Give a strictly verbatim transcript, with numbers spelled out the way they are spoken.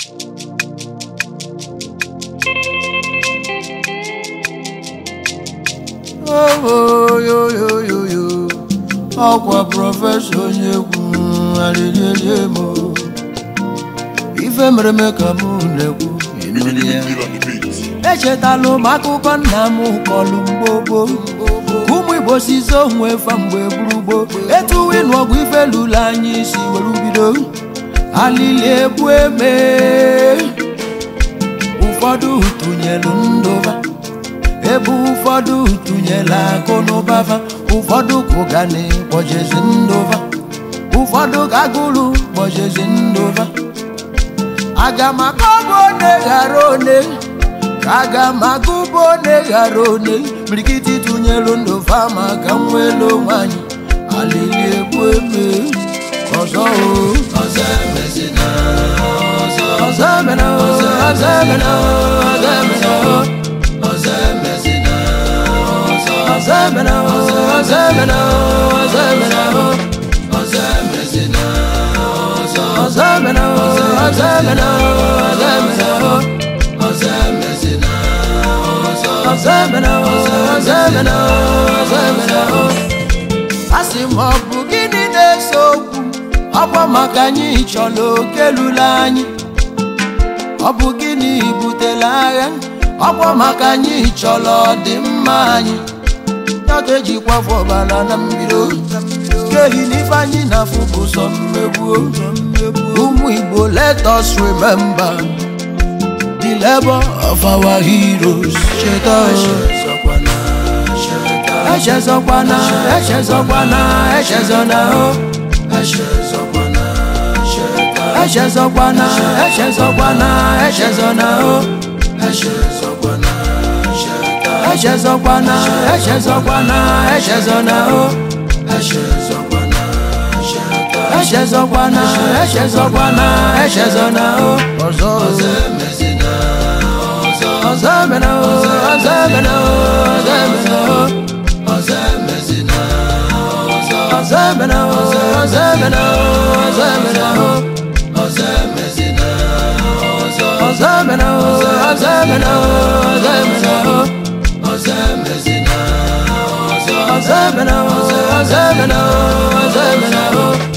Oh, yo, yo, yo, yo. Aqua professor, you are if I'm a moon, Echetalo makuko na mu kolumbobo Kumwi bosi so nwe famwe brubo Etu winu ogwi felula anyi si werubido Alile ebueme Ufodu tunyelu ndova Ebu ufodu tunyela konobava Ufodu kugane bojezi ndova Ufodu kagulu bojezi ndova Agama kobo negarone Agama kubo negarone Mlikiti tunyelo ndo fama kamwelo mwanyi Alili ebueme Ozo Ozemezina Ozemena Ozemena Ozemena Ozemezina Ozemena Ozemena Ozemena Ozemezina Ozemena Ozemena Ozemena Ozemezina Ozemena Ozemena Ozemena Asimo bugini nesoku Obo makanyi cholo kelulani Obo gini butelayan Obo makanyi cholo dimani Nageji kwa fobala na mbiro Kehi nifanyi na fubu sommebu Umu Igbo, let us remember the labor of our heroes. Sheta Eshe Zokwana, Eshe Zokwana, Eshe Zona Eshe Zokwana, Eshe Zokwana, Eshe Zokwana, Eshe Zona Eshe Zokwana, Eshe Zokwana, Eshe Zokwana, Eshe Zona Eshe Zokwana, Eshe Zokwana, Eshe Zokwana, Eshe Zona Ozemezina Ozemena Ozemena Ozemena Ozemezina Ozemena Ozemena Ozemena Ozemezina Ozemena Ozemena Ozemena Ozemezina Ozemena Ozemena Ozemena